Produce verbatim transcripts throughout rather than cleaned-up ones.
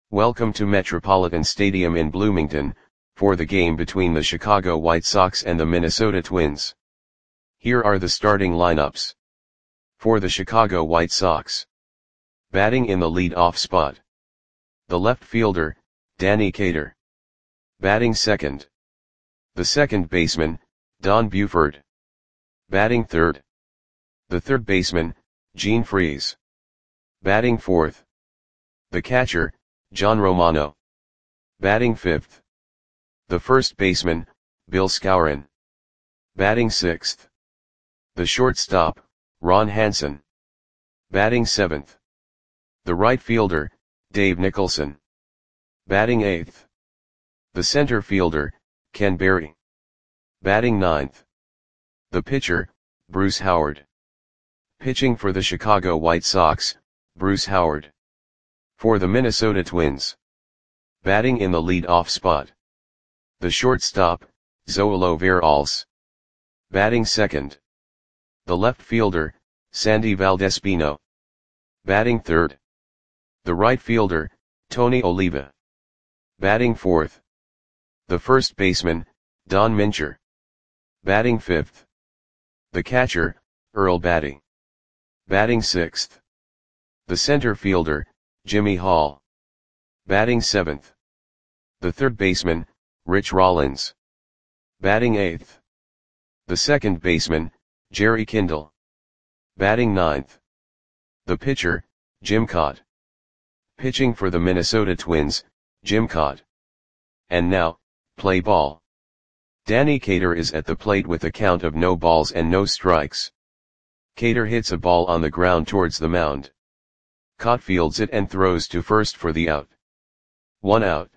Welcome to Metropolitan Stadium in Bloomington, for the game between the Chicago White Sox and the Minnesota Twins. Here are the starting lineups. For the Chicago White Sox. Batting in the lead-off spot. The left fielder, Danny Cater. Batting second. The second baseman, Don Buford. Batting third. The third baseman, Gene Freese. Batting fourth. The catcher, John Romano. Batting fifth. The first baseman, Bill Skowron. Batting sixth. The shortstop, Ron Hansen. Batting seventh. The right fielder, Dave Nicholson. Batting eighth. The center fielder, Ken Berry. Batting ninth. The pitcher, Bruce Howard. Pitching for the Chicago White Sox, Bruce Howard. For the Minnesota Twins. Batting in the lead-off spot. The shortstop, Zoilo Veralles. Batting second. The left fielder, Sandy Valdespino. Batting third. The right fielder, Tony Oliva. Batting fourth. The first baseman, Don Mincher. Batting fifth. The catcher, Earl Batty. Batting sixth. The center fielder, Jimmy Hall. Batting seventh. The third baseman, Rich Rollins. Batting eighth. The second baseman, Jerry Kindle. Batting ninth. The pitcher, Jim Kaat. Pitching for the Minnesota Twins, Jim Kaat. And now, play ball. Danny Cater is at the plate with a count of no balls and no strikes. Cater hits a ball on the ground towards the mound. Kaat fields it and throws to first for the out. One out.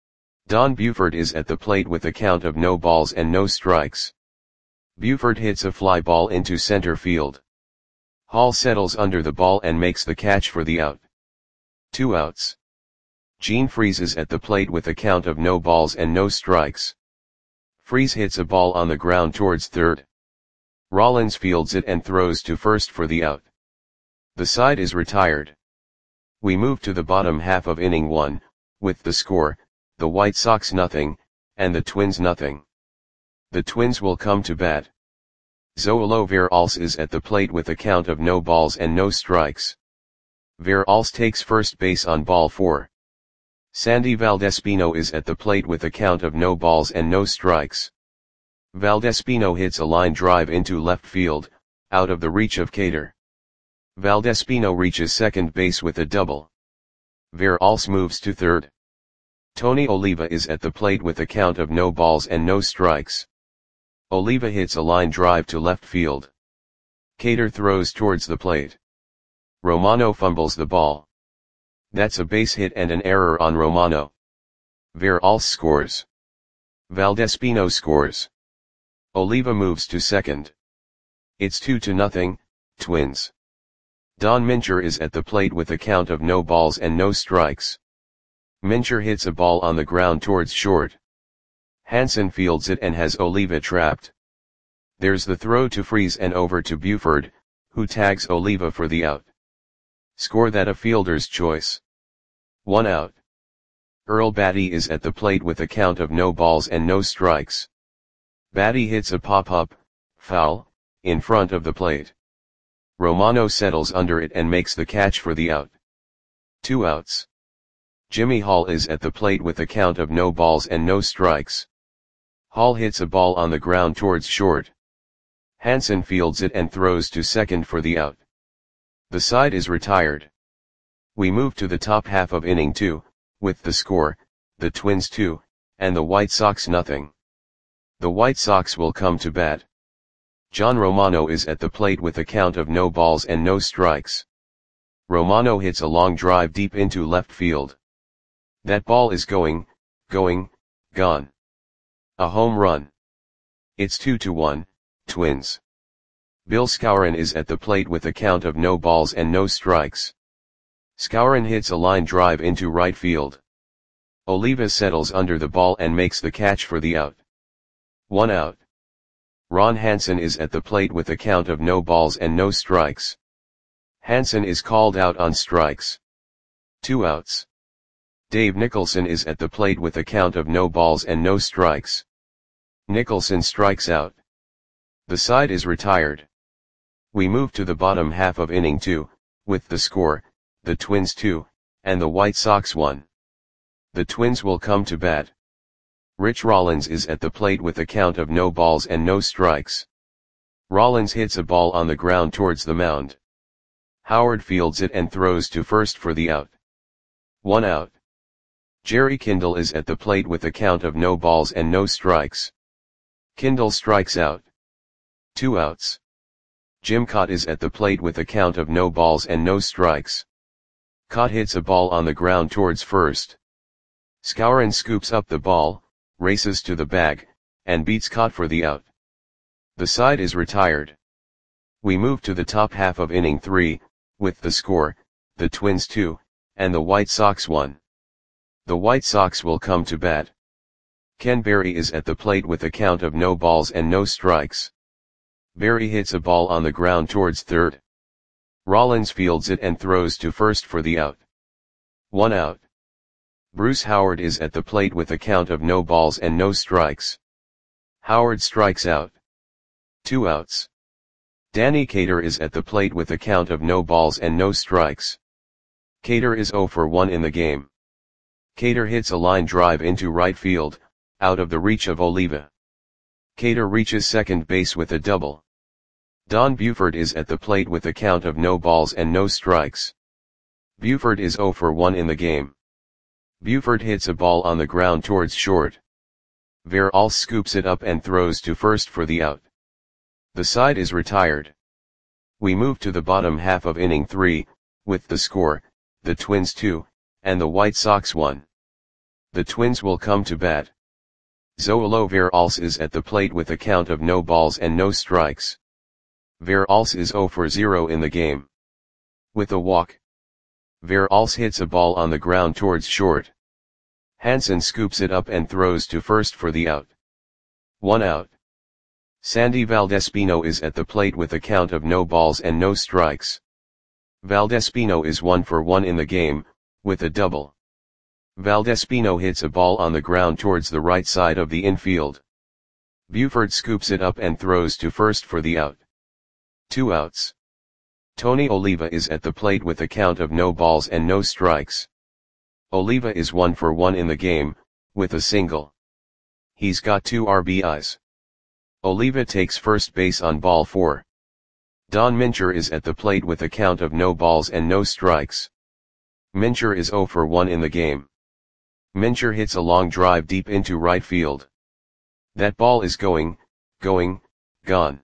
Don Buford is at the plate with a count of no balls and no strikes. Buford hits a fly ball into center field. Hall settles under the ball and makes the catch for the out. Two outs. Gene Freese is at the plate with a count of no balls and no strikes. Freese hits a ball on the ground towards third. Rollins fields it and throws to first for the out. The side is retired. We move to the bottom half of inning one, with the score, the White Sox nothing, and the Twins nothing. The Twins will come to bat. Zoilo Veralles is at the plate with a count of no balls and no strikes. Veralles takes first base on ball four. Sandy Valdespino is at the plate with a count of no balls and no strikes. Valdespino hits a line drive into left field, out of the reach of Cater. Valdespino reaches second base with a double. Veralles moves to third. Tony Oliva is at the plate with a count of no balls and no strikes. Oliva hits a line drive to left field. Cater throws towards the plate. Romano fumbles the ball. That's a base hit and an error on Romano. Veralles scores. Valdespino scores. Oliva moves to second. It's two to nothing, Twins. Don Mincher is at the plate with a count of no balls and no strikes. Mincher hits a ball on the ground towards short. Hansen fields it and has Oliva trapped. There's the throw to Freese and over to Buford, who tags Oliva for the out. Score that a fielder's choice. One out. Earl Batty is at the plate with a count of no balls and no strikes. Batty hits a pop-up, foul, in front of the plate. Romano settles under it and makes the catch for the out. Two outs. Jimmy Hall is at the plate with a count of no balls and no strikes. Hall hits a ball on the ground towards short. Hansen fields it and throws to second for the out. The side is retired. We move to the top half of inning two, with the score, the Twins two, and the White Sox nothing. The White Sox will come to bat. John Romano is at the plate with a count of no balls and no strikes. Romano hits a long drive deep into left field. That ball is going, going, gone. A home run. It's two to one, Twins. Bill Skowron is at the plate with a count of no balls and no strikes. Skowron hits a line drive into right field. Oliva settles under the ball and makes the catch for the out. One out. Ron Hansen is at the plate with a count of no balls and no strikes. Hansen is called out on strikes. Two outs. Dave Nicholson is at the plate with a count of no balls and no strikes. Nicholson strikes out. The side is retired. We move to the bottom half of inning two, with the score, the Twins two, and the White Sox one. The Twins will come to bat. Rich Rollins is at the plate with a count of no balls and no strikes. Rollins hits a ball on the ground towards the mound. Howard fields it and throws to first for the out. One out. Jerry Kindle is at the plate with a count of no balls and no strikes. Kindle strikes out. Two outs. Jim Kaat is at the plate with a count of no balls and no strikes. Kaat hits a ball on the ground towards first. Skowron scoops up the ball, races to the bag, and beats Kaat for the out. The side is retired. We move to the top half of inning three, with the score, the Twins two, and the White Sox one. The White Sox will come to bat. Ken Berry is at the plate with a count of no balls and no strikes. Berry hits a ball on the ground towards third. Rollins fields it and throws to first for the out. One out. Bruce Howard is at the plate with a count of no balls and no strikes. Howard strikes out. Two outs. Danny Cater is at the plate with a count of no balls and no strikes. Cater is oh for one in the game. Cater hits a line drive into right field, out of the reach of Oliva. Cater reaches second base with a double. Don Buford is at the plate with a count of no balls and no strikes. Buford is oh for one in the game. Buford hits a ball on the ground towards short. Veralce scoops it up and throws to first for the out. The side is retired. We move to the bottom half of inning three, with the score, the Twins two, and the White Sox one. The Twins will come to bat. Zoilo Veralce is at the plate with a count of no balls and no strikes. Veralce is oh for zero in the game. With a walk. Veralce hits a ball on the ground towards short. Hansen scoops it up and throws to first for the out. One out. Sandy Valdespino is at the plate with a count of no balls and no strikes. Valdespino is one for one in the game, with a double. Valdespino hits a ball on the ground towards the right side of the infield. Buford scoops it up and throws to first for the out. Two outs. Tony Oliva is at the plate with a count of no balls and no strikes. Oliva is one for one in the game, with a single. He's got two R B Is. Oliva takes first base on ball four. Don Mincher is at the plate with a count of no balls and no strikes. Mincher is oh for one in the game. Mincher hits a long drive deep into right field. That ball is going, going, gone.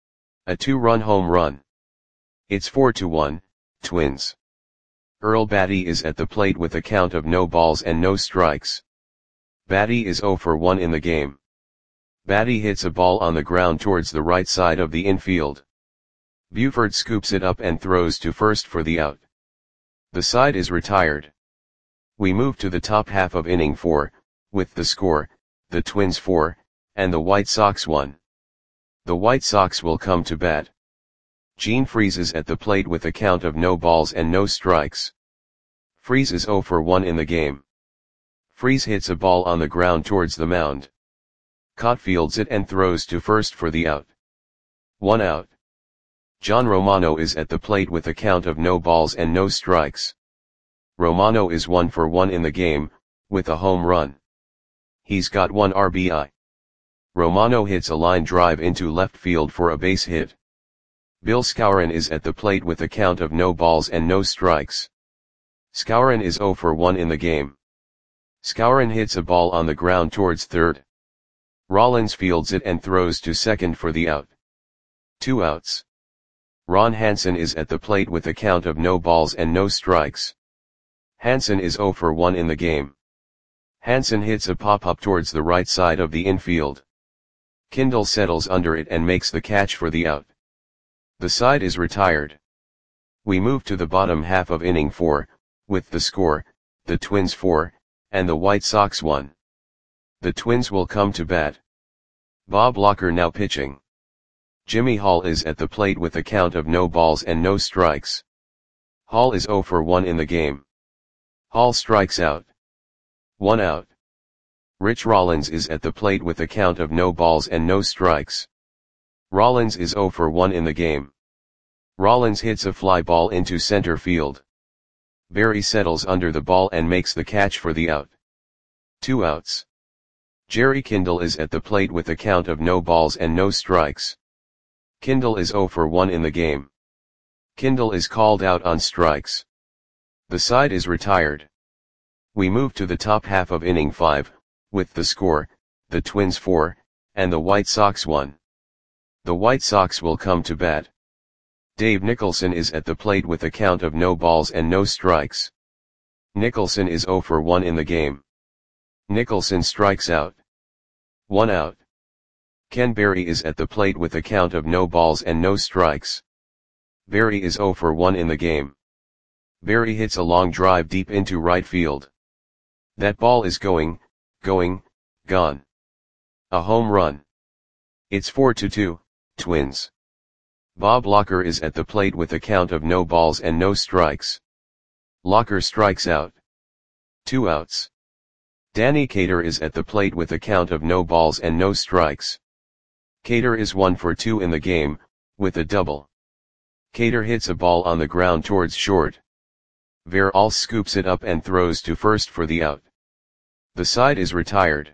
A two-run home run. It's four to one, Twins. Earl Batty is at the plate with a count of no balls and no strikes. Batty is oh for one in the game. Batty hits a ball on the ground towards the right side of the infield. Buford scoops it up and throws to first for the out. The side is retired. We move to the top half of inning four, with the score, the Twins four, and the White Sox one. The White Sox will come to bat. Gene Freese is at the plate with a count of no balls and no strikes. Freese is oh for one in the game. Freese hits a ball on the ground towards the mound. Kaat fields it and throws to first for the out. One out. John Romano is at the plate with a count of no balls and no strikes. Romano is one for one in the game, with a home run. He's got one R B I. Romano hits a line drive into left field for a base hit. Bill Skowron is at the plate with a count of no balls and no strikes. Skowron is oh for one in the game. Skowron hits a ball on the ground towards third. Rollins fields it and throws to second for the out. Two outs. Ron Hansen is at the plate with a count of no balls and no strikes. Hansen is oh for one in the game. Hansen hits a pop-up towards the right side of the infield. Kindle settles under it and makes the catch for the out. The side is retired. We move to the bottom half of inning four, with the score, the Twins four, and the White Sox one. The Twins will come to bat. Bob Locker now pitching. Jimmy Hall is at the plate with a count of no balls and no strikes. Hall is oh for one in the game. Hall strikes out. One out. Rich Rollins is at the plate with a count of no balls and no strikes. Rollins is zero for one in the game. Rollins hits a fly ball into center field. Berry settles under the ball and makes the catch for the out. Two outs. Jerry Kindle is at the plate with a count of no balls and no strikes. Kindle is zero for one in the game. Kindle is called out on strikes. The side is retired. We move to the top half of inning five, with the score, the Twins four, and the White Sox one. The White Sox will come to bat. Dave Nicholson is at the plate with a count of no balls and no strikes. Nicholson is zero for one in the game. Nicholson strikes out. One out. Ken Berry is at the plate with a count of no balls and no strikes. Berry is zero for one in the game. Berry hits a long drive deep into right field. That ball is going, going, gone. A home run. It's four to two, Twins. Bob Locker is at the plate with a count of no balls and no strikes. Locker strikes out. Two outs. Danny Cater is at the plate with a count of no balls and no strikes. Cater is one for two in the game, with a double. Cater hits a ball on the ground towards short. Veralls scoops it up and throws to first for the out. The side is retired.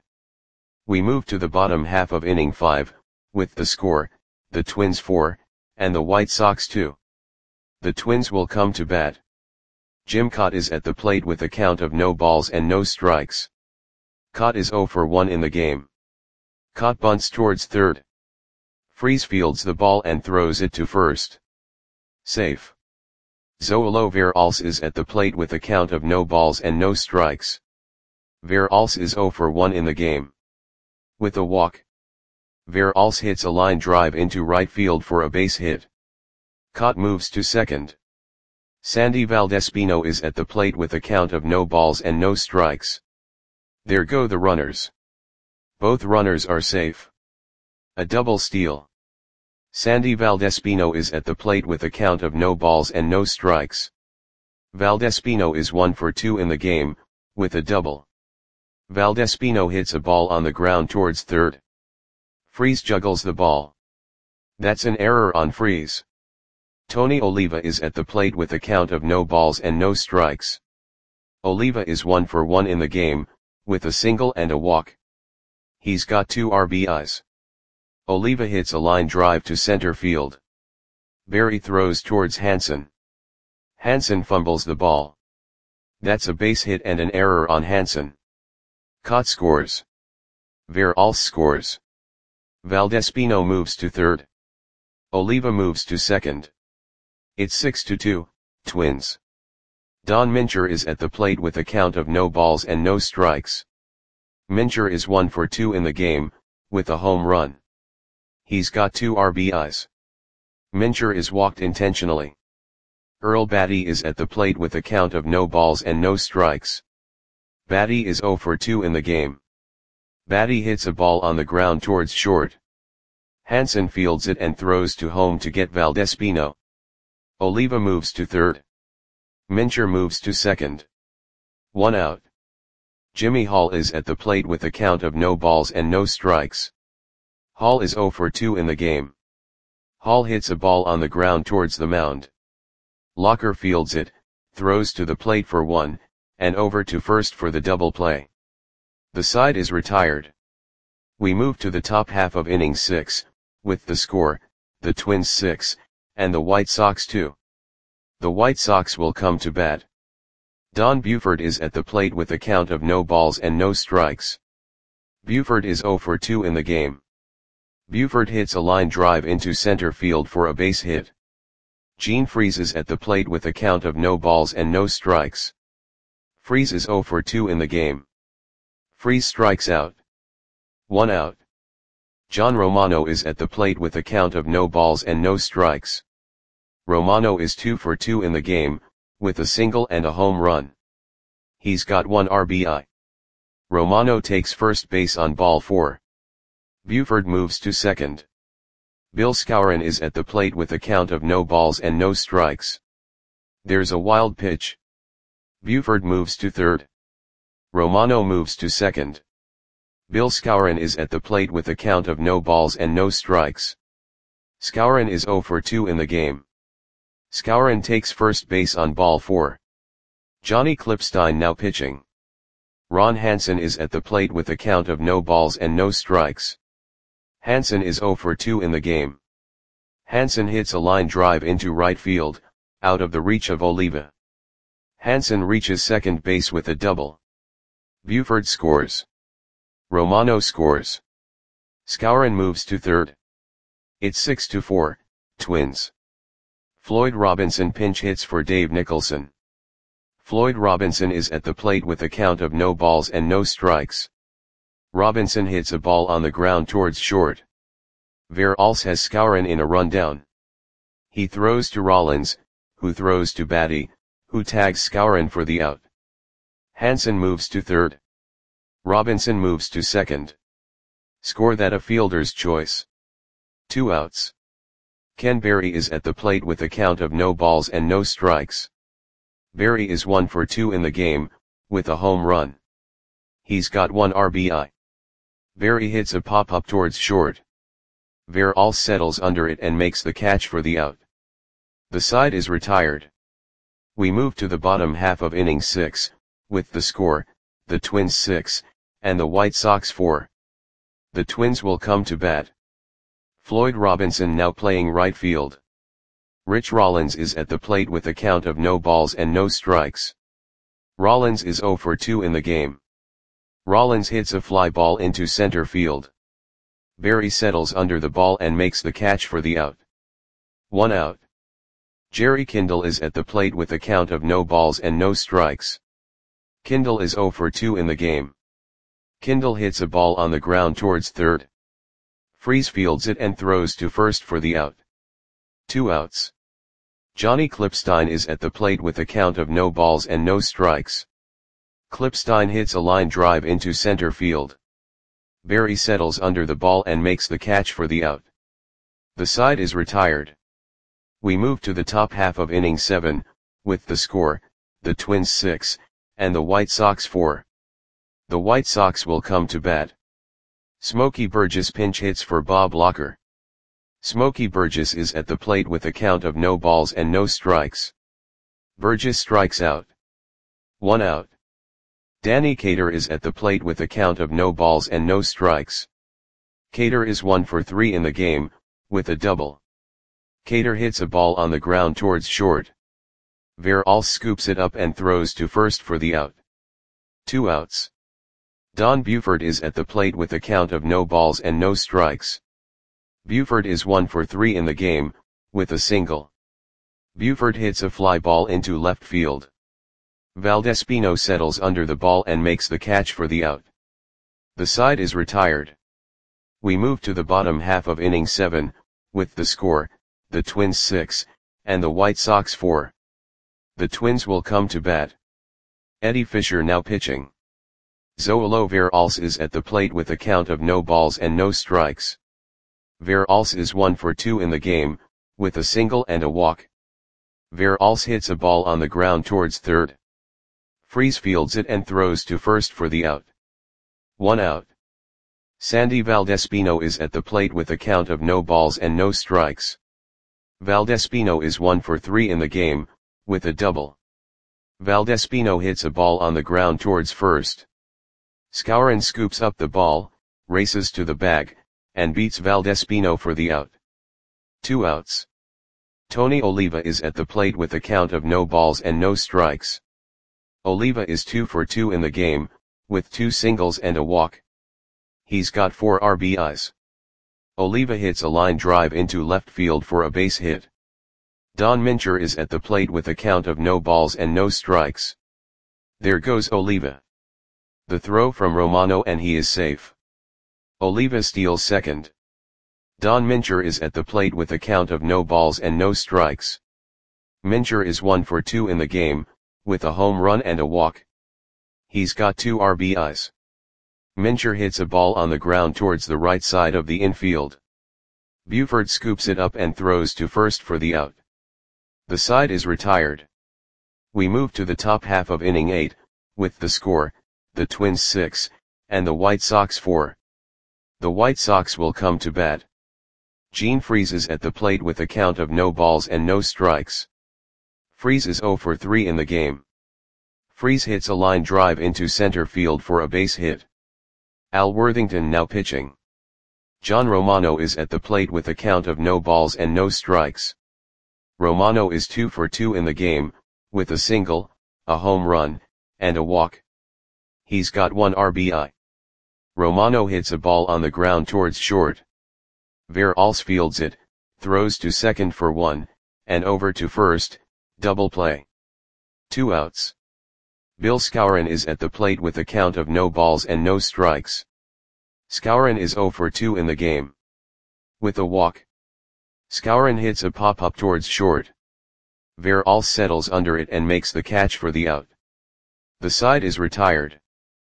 We move to the bottom half of inning five, with the score, the Twins four, and the White Sox two. The Twins will come to bat. Jim Kaat is at the plate with a count of no balls and no strikes. Kaat is zero for one in the game. Kaat bunts towards third. Freese fields the ball and throws it to first. Safe. Zoilo Veralls is at the plate with a count of no balls and no strikes. Veralls is zero for one in the game. With a walk. Veralls hits a line drive into right field for a base hit. Kaat moves to second. Sandy Valdespino is at the plate with a count of no balls and no strikes. There go the runners. Both runners are safe. A double steal. Sandy Valdespino is at the plate with a count of no balls and no strikes. Valdespino is one for two in the game, with a double. Valdespino hits a ball on the ground towards third. Freese juggles the ball. That's an error on Freese. Tony Oliva is at the plate with a count of no balls and no strikes. Oliva is one for one in the game, with a single and a walk. He's got two R B Is. Oliva hits a line drive to center field. Berry throws towards Hansen. Hansen fumbles the ball. That's a base hit and an error on Hansen. Kaat scores. Veralls scores. Valdespino moves to third. Oliva moves to second. It's six to two, Twins. Don Mincher is at the plate with a count of no balls and no strikes. Mincher is one for two in the game, with a home run. He's got two R B Is. Mincher is walked intentionally. Earl Batty is at the plate with a count of no balls and no strikes. Batty is zero for two in the game. Batty hits a ball on the ground towards short. Hansen fields it and throws to home to get Valdespino. Oliva moves to third. Mincher moves to second. One out. Jimmy Hall is at the plate with a count of no balls and no strikes. Hall is zero for two in the game. Hall hits a ball on the ground towards the mound. Locker fields it, throws to the plate for one, and over to first for the double play. The side is retired. We move to the top half of inning six, with the score, the Twins six, and the White Sox two. The White Sox will come to bat. Don Buford is at the plate with a count of no balls and no strikes. Buford is zero for two in the game. Buford hits a line drive into center field for a base hit. Gene Freese is at the plate with a count of no balls and no strikes. Freese is zero for two in the game. Freese strikes out. One out. John Romano is at the plate with a count of no balls and no strikes. Romano is two for two in the game, with a single and a home run. He's got one R B I. Romano takes first base on ball four. Buford moves to second. Bill Skowron is at the plate with a count of no balls and no strikes. There's a wild pitch. Buford moves to third. Romano moves to second. Bill Skowron is at the plate with a count of no balls and no strikes. Skowron is zero for two in the game. Skowron takes first base on ball four. Johnny Klippstein now pitching. Ron Hansen is at the plate with a count of no balls and no strikes. Hansen is zero for two in the game. Hansen hits a line drive into right field, out of the reach of Oliva. Hansen reaches second base with a double. Buford scores. Romano scores. Skowron moves to third. It's six to four, Twins. Floyd Robinson pinch hits for Dave Nicholson. Floyd Robinson is at the plate with a count of no balls and no strikes. Robinson hits a ball on the ground towards short. Veralls has Skowron in a rundown. He throws to Rollins, who throws to Batty, who tags Skowron for the out. Hansen moves to third. Robinson moves to second. Score that a fielder's choice. Two outs. Ken Berry is at the plate with a count of no balls and no strikes. Berry is one for two in the game, with a home run. He's got one R B I. Berry hits a pop-up towards short. Veralls settles under it and makes the catch for the out. The side is retired. We move to the bottom half of inning six, with the score, the Twins six, and the White Sox four. The Twins will come to bat. Floyd Robinson now playing right field. Rich Rollins is at the plate with a count of no balls and no strikes. Rollins is zero for two in the game. Rollins hits a fly ball into center field. Berry settles under the ball and makes the catch for the out. One out. Jerry Kindle is at the plate with a count of no balls and no strikes. Kindle is zero for two in the game. Kindle hits a ball on the ground towards third. Freese fields it and throws to first for the out. Two outs. Johnny Klippstein is at the plate with a count of no balls and no strikes. Klippstein hits a line drive into center field. Berry settles under the ball and makes the catch for the out. The side is retired. We move to the top half of inning seven, with the score, the Twins six, and the White Sox four. The White Sox will come to bat. Smokey Burgess pinch hits for Bob Locker. Smokey Burgess is at the plate with a count of no balls and no strikes. Burgess strikes out. One out. Danny Cater is at the plate with a count of no balls and no strikes. Cater is one for three in the game, with a double. Cater hits a ball on the ground towards short. Veralls scoops it up and throws to first for the out. Two outs. Don Buford is at the plate with a count of no balls and no strikes. Buford is one for three in the game, with a single. Buford hits a fly ball into left field. Valdespino settles under the ball and makes the catch for the out. The side is retired. We move to the bottom half of inning seven, with the score, the Twins six, and the White Sox four. The Twins will come to bat. Eddie Fisher now pitching. Zoilo Veralls is at the plate with a count of no balls and no strikes. Veralls is one for two in the game, with a single and a walk. Veralls hits a ball on the ground towards third. Freese fields it and throws to first for the out. One out. Sandy Valdespino is at the plate with a count of no balls and no strikes. Valdespino is one for three in the game, with a double. Valdespino hits a ball on the ground towards first. Skowron scoops up the ball, races to the bag, and beats Valdespino for the out. Two outs. Tony Oliva is at the plate with a count of no balls and no strikes. Oliva is two for two in the game, with two singles and a walk. He's got four R B Is. Oliva hits a line drive into left field for a base hit. Don Mincher is at the plate with a count of no balls and no strikes. There goes Oliva. The throw from Romano and he is safe. Oliva steals second. Don Mincher is at the plate with a count of no balls and no strikes. Mincher is one for two in the game, with a home run and a walk. He's got two R B Is. Mincher hits a ball on the ground towards the right side of the infield. Buford scoops it up and throws to first for the out. The side is retired. We move to the top half of inning eight, with the score, the Twins six, and the White Sox four. The White Sox will come to bat. Gene Freese is at the plate with a count of no balls and no strikes. Freese is zero for three in the game. Freese hits a line drive into center field for a base hit. Al Worthington now pitching. John Romano is at the plate with a count of no balls and no strikes. Romano is two for two in the game, with a single, a home run, and a walk. He's got one R B I. Romano hits a ball on the ground towards short. Veralles fields it, throws to second for one, and over to first, double play. Two outs. Bill Skowron is at the plate with a count of no balls and no strikes. Skowron is zero for two in the game. With a walk. Skowron hits a pop-up towards short. Veralles settles under it and makes the catch for the out. The side is retired.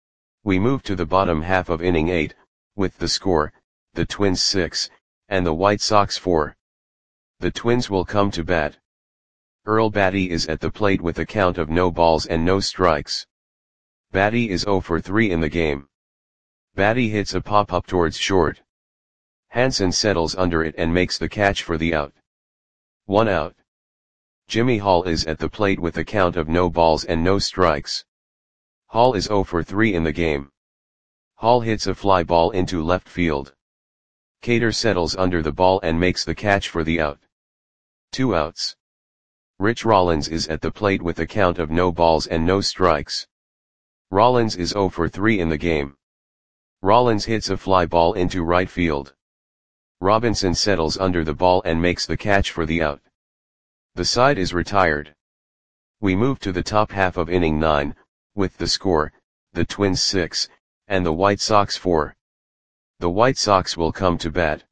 We move to the bottom half of inning eight, with the score, the Twins six, and the White Sox four. The Twins will come to bat. Earl Batty is at the plate with a count of no balls and no strikes. Batty is zero for three in the game. Batty hits a pop-up towards short. Hansen settles under it and makes the catch for the out. One out. Jimmy Hall is at the plate with a count of no balls and no strikes. Hall is zero for three in the game. Hall hits a fly ball into left field. Cater settles under the ball and makes the catch for the out. Two outs. Rich Rollins is at the plate with a count of no balls and no strikes. Rollins is zero for three in the game. Rollins hits a fly ball into right field. Robinson settles under the ball and makes the catch for the out. The side is retired. We move to the top half of inning nine, with the score, the Twins six, and the White Sox four. The White Sox will come to bat.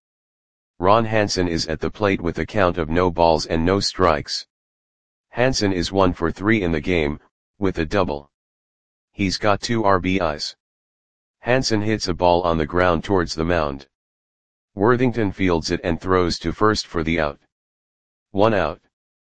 Ron Hansen is at the plate with a count of no balls and no strikes. Hansen is one for three in the game, with a double. He's got two R B Is. Hansen hits a ball on the ground towards the mound. Worthington fields it and throws to first for the out. One out.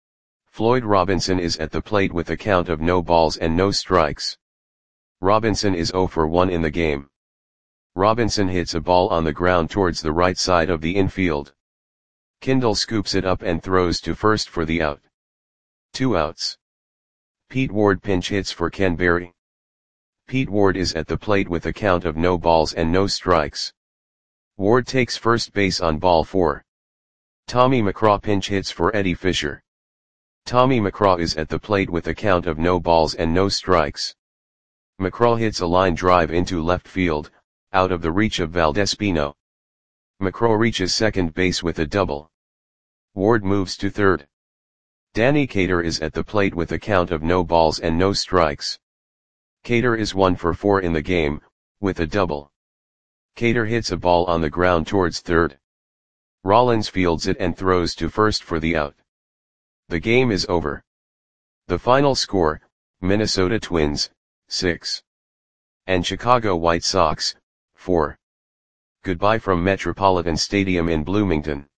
Floyd Robinson is at the plate with a count of no balls and no strikes. Robinson is zero for one in the game. Robinson hits a ball on the ground towards the right side of the infield. Kindle scoops it up and throws to first for the out. Two outs. Pete Ward pinch hits for Ken Berry. Pete Ward is at the plate with a count of no balls and no strikes. Ward takes first base on ball four. Tommy McCraw pinch hits for Eddie Fisher. Tommy McCraw is at the plate with a count of no balls and no strikes. McCraw hits a line drive into left field, out of the reach of Valdespino. McCraw reaches second base with a double. Ward moves to third. Danny Cater is at the plate with a count of no balls and no strikes. Cater is one for four in the game, with a double. Cater hits a ball on the ground towards third. Rollins fields it and throws to first for the out. The game is over. The final score, Minnesota Twins, six. And Chicago White Sox, four. Goodbye from Metropolitan Stadium in Bloomington.